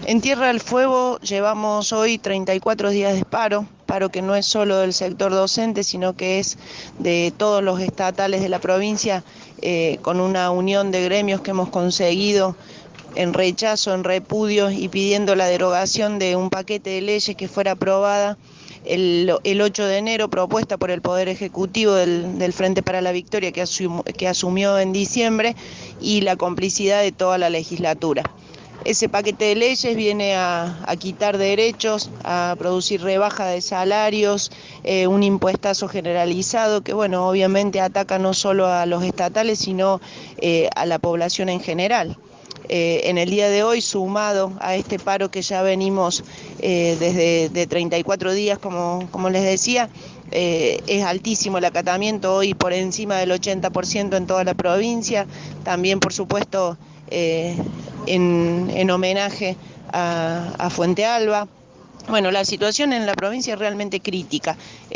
En Tierra del Fuego llevamos hoy 34 días de paro que no es solo del sector docente, sino que es de todos los estatales de la provincia, con una unión de gremios que hemos conseguido en rechazo, en repudio y pidiendo la derogación de un paquete de leyes que fuera aprobada el 8 de enero, propuesta por el Poder Ejecutivo del Frente para la Victoria que asumió en diciembre, y la complicidad de toda la legislatura. Ese paquete de leyes viene a quitar derechos, a producir rebaja de salarios, un impuestazo generalizado que, bueno, obviamente ataca no solo a los estatales, sino a la población en general. En el día de hoy, sumado a este paro que ya venimos desde de 34 días, como les decía, es altísimo el acatamiento, hoy por encima del 80% en toda la provincia. También, por supuesto, en homenaje a Fuente Alba. Bueno, la situación en la provincia es realmente crítica.